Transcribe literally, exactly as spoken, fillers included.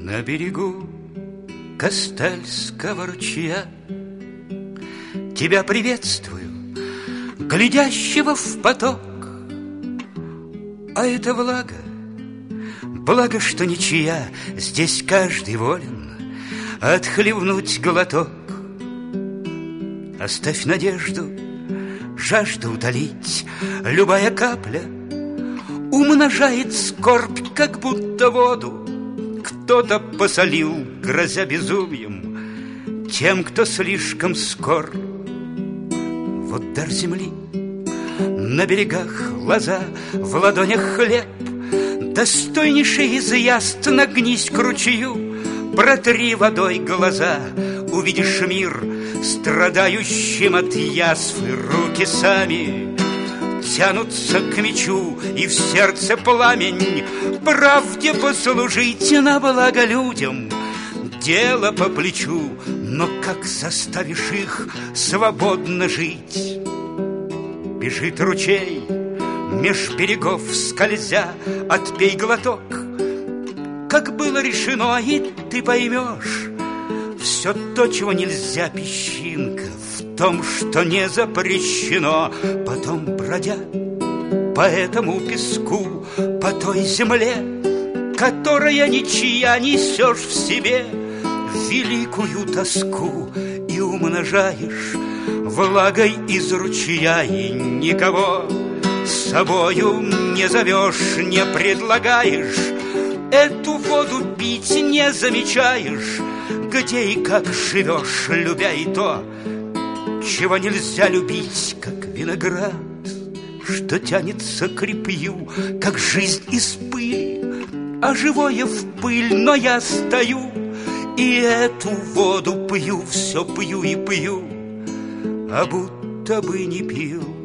На берегу Костельского ручья тебя приветствую, глядящего в поток. А это влага, благо, что ничья, здесь каждый волен отхлебнуть глоток. Оставь надежду, жажду утолить, любая капля умножает скорбь, как будто воду кто-то посолил, грозя безумием тем, кто слишком скор. Вот дар земли, на берегах лоза, в ладонях хлеб. Достойнейший из яств нагнись к ручью, протри водой глаза, увидишь мир страдающим от язв, и руки сами тянутся к мечу, и в сердце пламень правде послужить на благо людям. Дело по плечу, но как заставишь их свободно жить? Бежит ручей, меж берегов скользя, отпей глоток. Как было решено, и ты поймешь, все то, чего нельзя, песчинка в том, что не запрещено. Потом, бродя по этому песку, по той земле, которая ничья, несешь в себе великую тоску и умножаешь влагой из ручья, и никого с собою не зовешь, не предлагаешь, эту воду пить не замечаешь, где и как живешь, любя и то, чего нельзя любить, как виноград, что тянется к репью, как жизнь из пыли, а живое в пыль. Но я стою и эту воду пью, все пью и пью, а будто бы не пил.